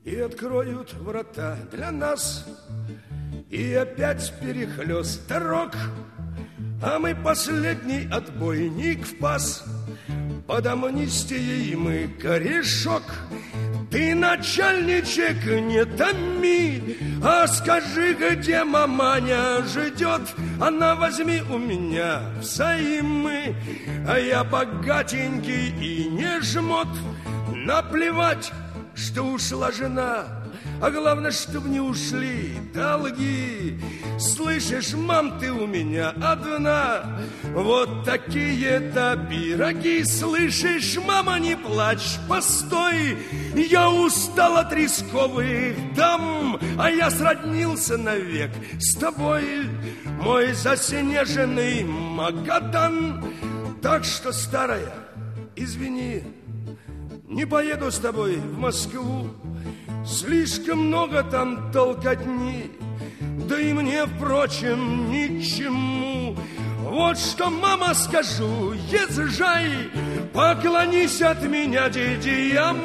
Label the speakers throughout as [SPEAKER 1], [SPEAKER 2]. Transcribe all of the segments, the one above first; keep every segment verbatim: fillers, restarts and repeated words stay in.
[SPEAKER 1] и откроют врата для нас, и опять перехлёст дорог, а мы последний отбойник в пас. Под амнистией мы корешок. Ты, начальничек, не томи, а скажи, где маманя ждет. Она возьми у меня взаймы, а я богатенький и не жмот. Наплевать, что ушла жена, а главное, чтоб не ушли долги. Слышишь, мам, ты у меня одна, вот такие-то пироги. Слышишь, мама, не плачь, постой, я устал от рисковых дам, а я сроднился навек с тобой, мой заснеженный Магадан. Так что, старая, извини, не поеду с тобой в Москву. Слишком много там толкотни, да и мне, впрочем, ни к чему. Вот что, мама, скажу, езжай, поклонись от меня дядям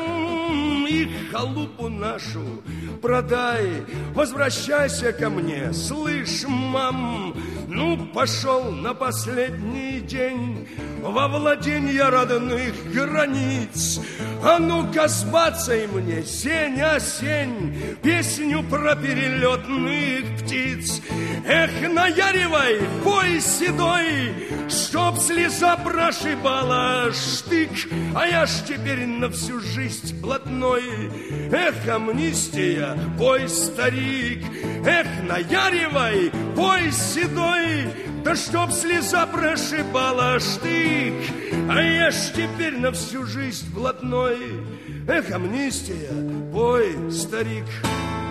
[SPEAKER 1] и халупу нашу продай. Возвращайся ко мне, слышь, мам, ну, пошел на последний день во владенье родных границ. А ну-ка, сбацай мне, сень, осень, песню про перелетных птиц. Эх, наяривай, пой седой, чтоб слеза прошибала штык, а я ж теперь на всю жизнь блатной. Эх, амнистия, пой, старик, эх, наяривай, пой седой, да чтоб слеза прошибала штык, а я ж теперь на всю жизнь блатной. Эх, амнистия, пой, старик.